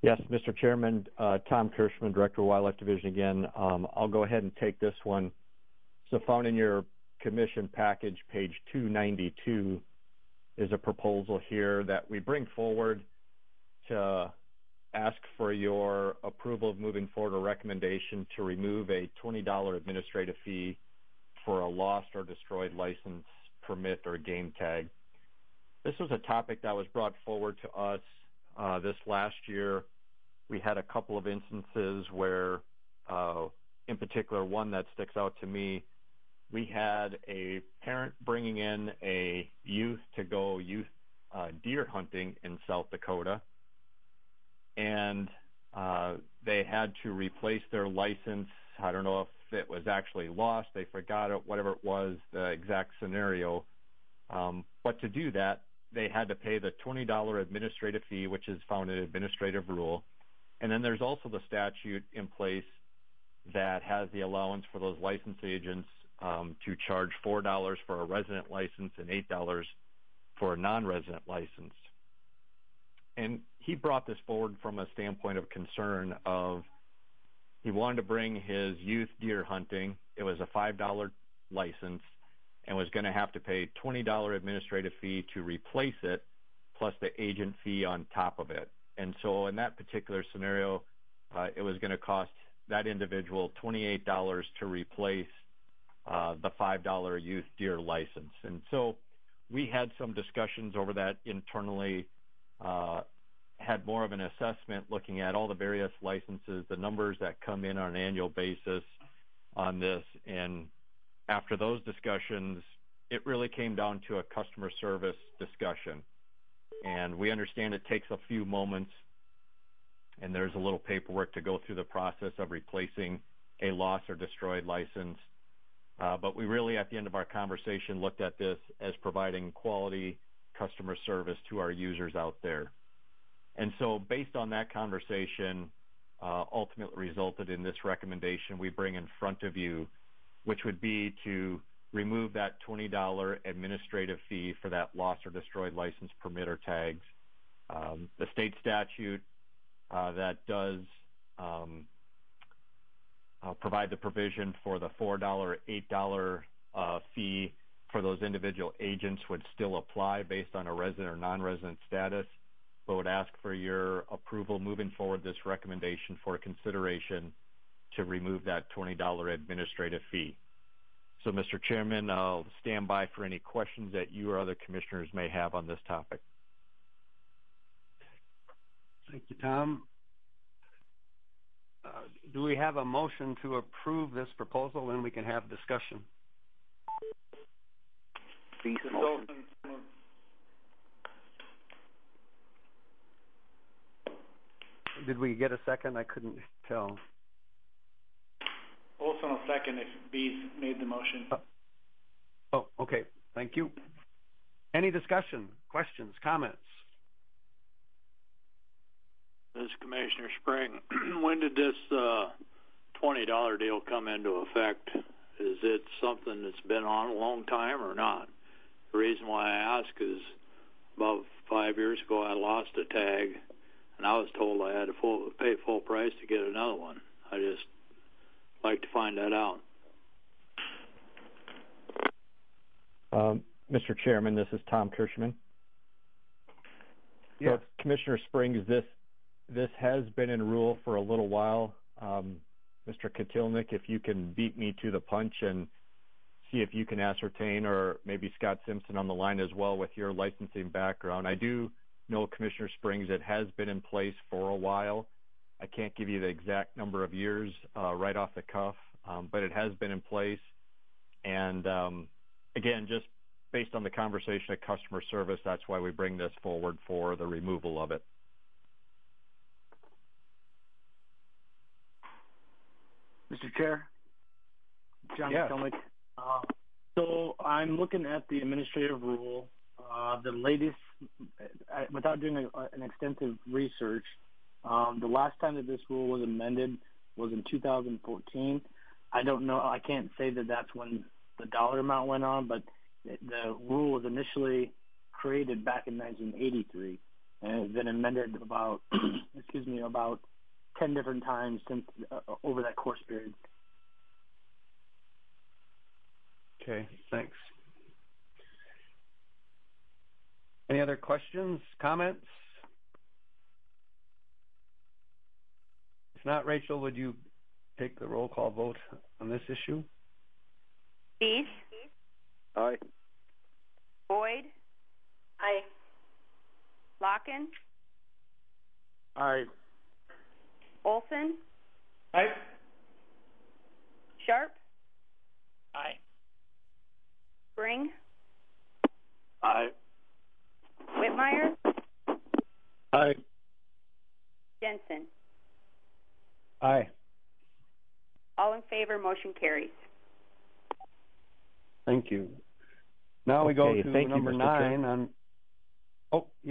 Yes, Mr. Chairman, Tom Kirschman, Director of Wildlife Division again. I'll go ahead and take this one. So found in your commission package, page 292, is a proposal here that we bring forward to ask for your approval of moving forward a recommendation to remove a $20 administrative fee for a lost or destroyed license, permit, or game tag. This was a topic that was brought forward to us this last year. We had a couple of instances where, in particular, one that sticks out to me, we had a parent bringing in a youth to go deer hunting in South Dakota, and they had to replace their license. I don't know if it was actually lost, they forgot it, whatever it was, the exact scenario. But to do that, they had to pay the $20 administrative fee, which is found in administrative rule. And then there's also the statute in place that has the allowance for those license agents to charge $4 for a resident license and $8 for a non-resident license. And he brought this forward from a standpoint of concern of he wanted to bring his youth deer hunting. It was a $5 license and was going to have to pay $20 administrative fee to replace it, plus the agent fee on top of it. And so in that particular scenario, it was going to cost that individual $28 to replace the $5 youth deer license. And so we had some discussions over that internally, had more of an assessment looking at all the various licenses, the numbers that come in on an annual basis on this. And after those discussions, it really came down to a customer service discussion. And we understand it takes a few moments, and there's a little paperwork to go through the process of replacing a lost or destroyed license. But we really, at the end of our conversation, looked at this as providing quality customer service to our users out there. And so based on that conversation, ultimately resulted in this recommendation we bring in front of you, which would be to remove that $20 administrative fee for that lost or destroyed license, permit, or tags. The state statute that does provide the provision for the $4, $8 fee for those individual agents would still apply based on a resident or non-resident status, but would ask for your approval moving forward this recommendation for consideration to remove that $20 administrative fee. So, Mr. Chairman, I'll stand by for any questions that you or other commissioners may have on this topic. Thank you, Tom. Do we have a motion to approve this proposal, and we can have discussion? Please, motion. Did we get a second? I couldn't tell. Olson will second if Bees made the motion. Oh, okay. Thank you. Any discussion, questions, comments? This is Commissioner Spring. When did this $20 deal come into effect? Is it something that's been on a long time or not? The reason why I ask is about 5 years ago I lost a tag, and I was told I had to pay full price to get another one. I just like to find that out. Mr. Chairman, this is Tom Kirschman. Yes. So, Commissioner Springs, this has been in rule for a little while. Mr. Kotilnik, if you can beat me to the punch and see if you can ascertain, or maybe Scott Simpson on the line as well with your licensing background. I do know, Commissioner Springs, it has been in place for a while. I can't give you the exact number of years right off the cuff, but it has been in place. And again, just based on the conversation of customer service, that's why we bring this forward for the removal of it. Mr. Chair, John Yes. Kotilnik. So I'm looking at the administrative rule, the latest, without doing an extensive research, the last time that this rule was amended was in 2014. I don't know, I can't say that that's when the dollar amount went on, but the rule was initially created back in 1983. and it's been amended about, about 10 different times since over that course period. Okay, thanks. Any other questions, comments? If not, Rachel, would you take the roll call vote on this issue? Bees? Aye. Boyd? Aye. Locken? Aye. Olson? Aye. Sharp? Aye. Spring? Aye. Whitmire? Aye. Jensen? Aye. All in favor, motion carries. Thank you. Now we go Okay, to thank you, number Mr. Chair. 9 on. Oh,